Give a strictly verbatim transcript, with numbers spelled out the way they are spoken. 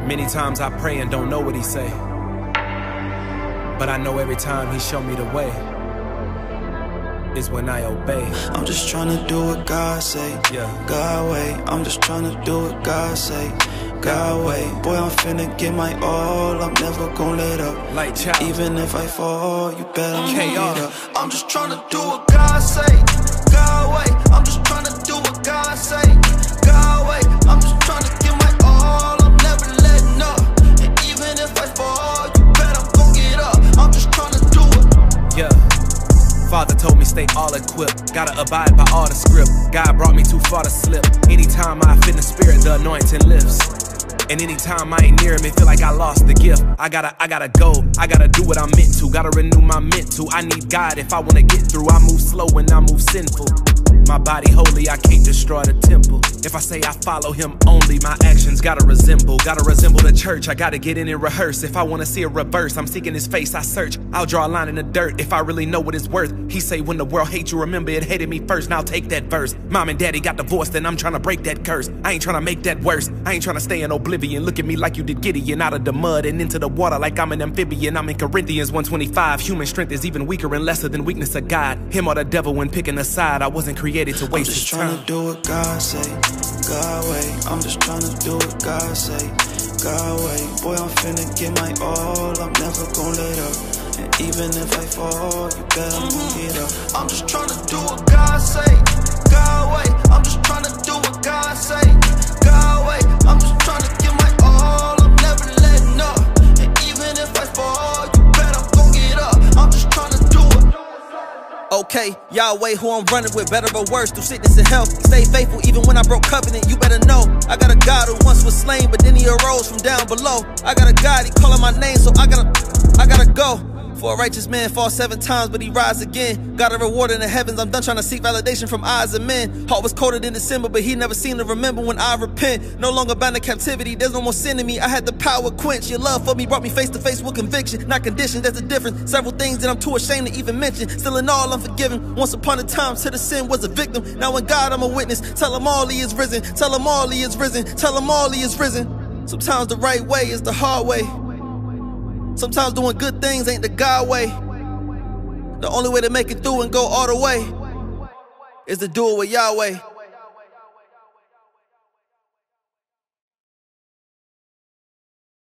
Many times I pray and don't know what he say, but I know every time he show me the way is when I obey. I'm just tryna do what God say, yeah. God way. I'm just tryna do what God say, God way. Boy, I'm finna get my all, I'm never gon' let up. Like child. Even if I fall, you bet I'm K R. gon' get up. I'm just tryna do what God say, God way. I'm just tryna do what God say, God way. I'm just tryna get my all, I'm never letting up. And even if I fall, you bet I'm gon' get up. I'm just tryna do it. Yeah. Father told me stay all equipped, gotta abide by all the script. God brought me too far to slip. Anytime I fit in the spirit, the anointing lifts. And anytime I ain't near him, it feel like I lost the gift. I gotta, I gotta go, I gotta do what I'm meant to. Gotta renew my mental, I need God if I wanna get through. I move slow and I move sinful. My body holy, I can't destroy the temple. If I say I follow him only, my actions gotta resemble. Gotta resemble the church, I gotta get in and rehearse. If I wanna see a reverse, I'm seeking his face, I search. I'll draw a line in the dirt if I really know what it's worth. He say when the world hates you, remember it hated me first. Now take that verse. Mom and daddy got divorced and I'm trying to break that curse. I ain't trying to make that worse. I ain't trying to stay in oblivion. Look at me like you did Gideon, out of the mud and into the water like I'm an amphibian. I'm in Corinthians one twenty-five. Human strength is even weaker and lesser than weakness of God. Him or the devil when picking a side. I wasn't created to waste his time. I'm just tryna do what God say, God way. I'm just tryna do what God say, God way. Boy, I'm finna get my all, I'm never gon' let up. And even if I fall, you bet I'm gon' get up. I'm just tryna do what God say, God way. I'm just tryna do what God say, God way. I'm just tryna get my all, I'm never letting up. And even if I fall, you bet I'm gon' get up. I'm just tryna do it. Okay, Yahweh, who I'm running with, better or worse, through sickness and health. Stay faithful even when I broke covenant, you better know. I got a God who once was slain, but then he arose from down below. I got a God, he calling my name, so I gotta, I gotta go. For a righteous man falls seven times, but he rise again. Got a reward in the heavens, I'm done trying to seek validation from eyes of men. Heart was coated in December, but he never seemed to remember when I repent. No longer bound to captivity, there's no more sin in me. I had the power quench. Your love for me brought me face to face with conviction, not conditions, there's a difference. Several things that I'm too ashamed to even mention. Still in all, I'm forgiven. Once upon a time, to the sin was a victim. Now in God, I'm a witness. Tell him all he is risen. Tell him all he is risen. Tell him all he is risen. Sometimes the right way is the hard way. Sometimes doing good things ain't the God way. The only way to make it through and go all the way is to do it with Yahweh.